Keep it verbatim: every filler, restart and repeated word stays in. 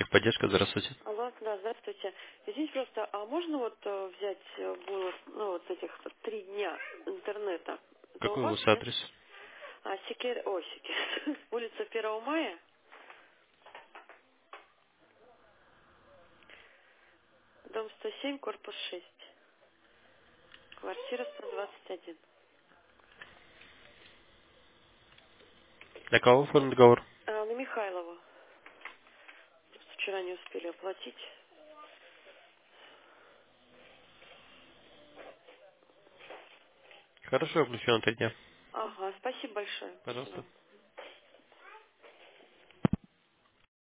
Техподдержка, здравствуйте. Алло, да, здравствуйте. Извините, просто, а можно вот э, взять э, было, ну, вот этих вот три дня интернета? Это у Какой у вас, вас нет? адрес? А, Секер... Ой, Секер... улица первого мая, дом сто семь, корпус шесть, квартира сто двадцать один. Для кого оформлен договор? А, на Михайлова. Просто вчера не успели оплатить. Хорошо, включен на три дня. Ага, спасибо большое. До Пожалуйста. свидания.